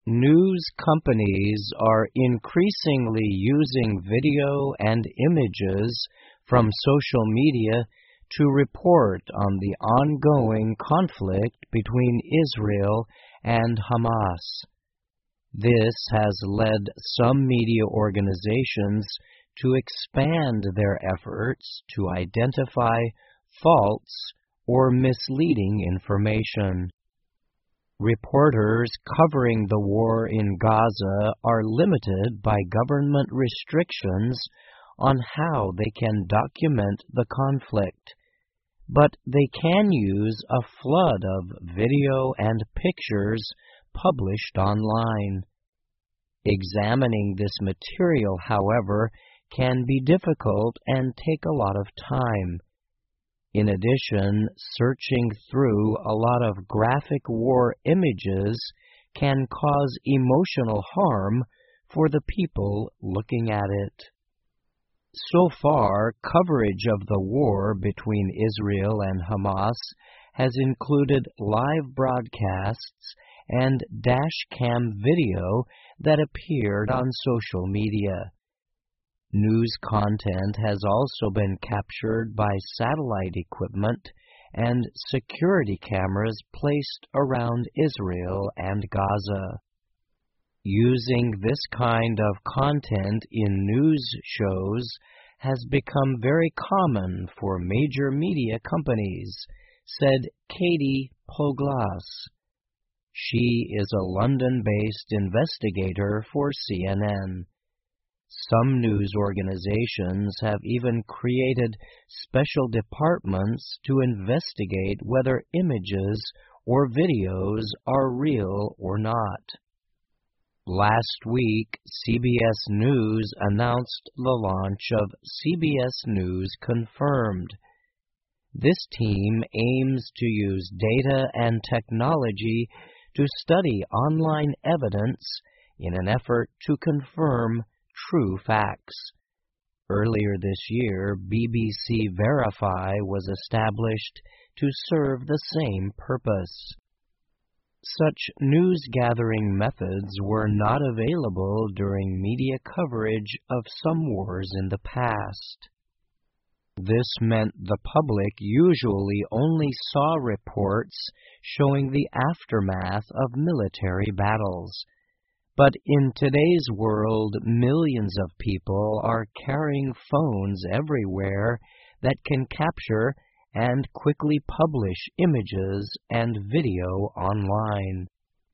News companies are increasingly using video and images from social media to report on the ongoing conflict between Israel and Hamas. This has led some media organizations to expand their efforts to identify false or misleading information. Reporters covering the war in Gaza are limited by government restrictions on how they can document the conflict, but they can use a flood of video and pictures published online. Examining this material, however, can be difficult and take a lot of time. In addition, searching through a lot of graphic war images can cause emotional harm for the people looking at it. So far, coverage of the war between Israel and Hamas has included live broadcasts and dash-cam video that appeared on social media. News content has also been captured by satellite equipment and security cameras placed around Israel and Gaza. Using this kind of content in news shows has become very common for major media companies, said Katie Poglas. She is a London-based investigator for CNN. Some news organizations have even created special departments to investigate whether images or videos are real or not. Last week, CBS News announced the launch of CBS News Confirmed. This team aims to use data and technology to study online evidence in an effort to confirm true facts. Earlier this year, BBC Verify was established to serve the same purpose. Such news-gathering methods were not available during media coverage of some wars in the past. This meant the public usually only saw reports showing the aftermath of military battles. But in today's world, millions of people are carrying phones everywhere that can capture and quickly publish images and video online.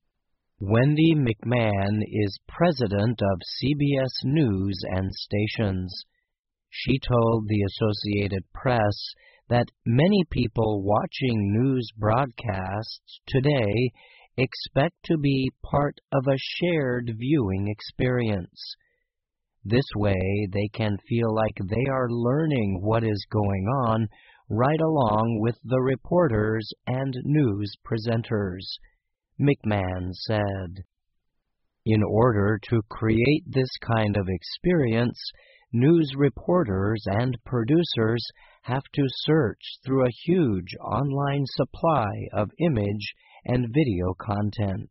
Wendy McMahon is president of CBS News and Stations. She told the Associated Press that many people watching news broadcasts today expect to be part of a shared viewing experience. This way, they can feel like they are learning what is going on right along with the reporters and news presenters, McMahon said. In order to create this kind of experience, news reporters and producers have to search through a huge online supply of image and video content.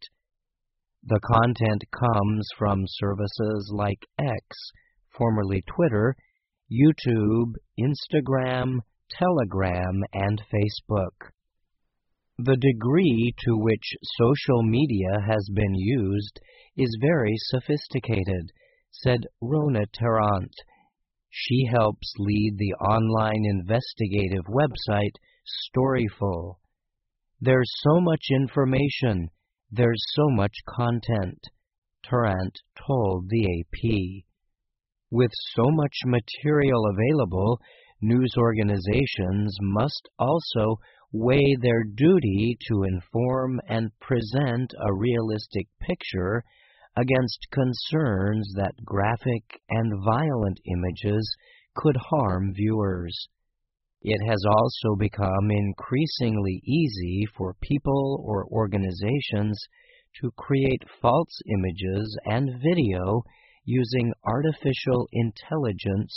The content comes from services like X, formerly Twitter, YouTube, Instagram, Telegram, and Facebook. The degree to which social media has been used is very sophisticated, said Rona Tarrant. She helps lead the online investigative website Storyful. There's so much information, there's so much content, Tarrant told the AP. With so much material available, news organizations must also weigh their duty to inform and present a realistic picture against concerns that graphic and violent images could harm viewers. It has also become increasingly easy for people or organizations to create false images and video using artificial intelligence,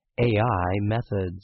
AI methods.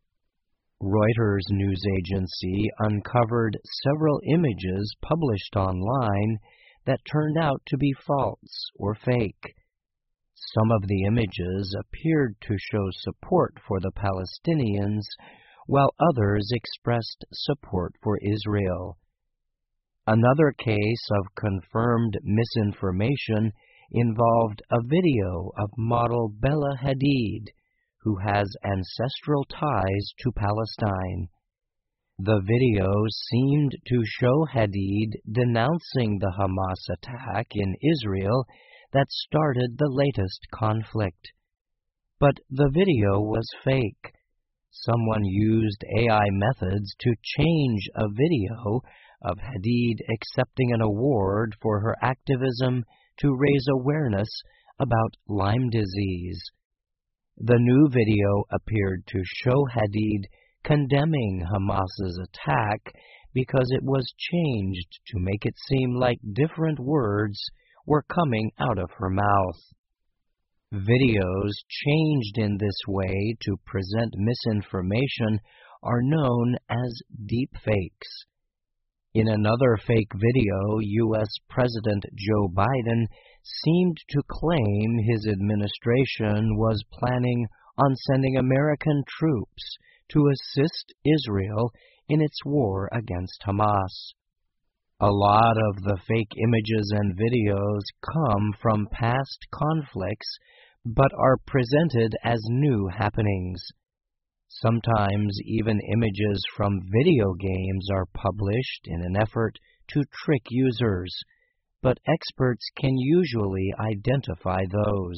Reuters news agency uncovered several images published online that turned out to be false or fake. Some of the images appeared to show support for the Palestinians, while others expressed support for Israel. Another case of confirmed misinformation involved a video of model Bella Hadid, who has ancestral ties to Palestine. The video seemed to show Hadid denouncing the Hamas attack in Israel that started the latest conflict. But the video was fake. Someone used AI methods to change a video of Hadid accepting an award for her activism to raise awareness about Lyme disease. The new video appeared to show Hadid condemning Hamas's attack because it was changed to make it seem like different words were coming out of her mouth. Videos changed in this way to present misinformation are known as deepfakes. In another fake video, U.S. President Joe Biden seemed to claim his administration was planning on sending American troops to assist Israel in its war against Hamas. A lot of the fake images and videos come from past conflicts, but are presented as new happenings. Sometimes even images from video games are published in an effort to trick users, but experts can usually identify those.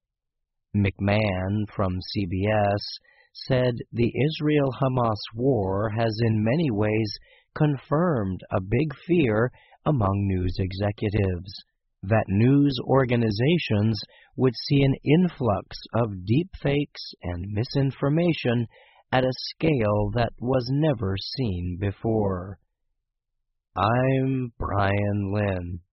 McMahon from CBS said the Israel-Hamas war has in many ways confirmed a big fear among news executives, that news organizations would see an influx of deepfakes and misinformation at a scale that was never seen before. I'm Brian Lynn.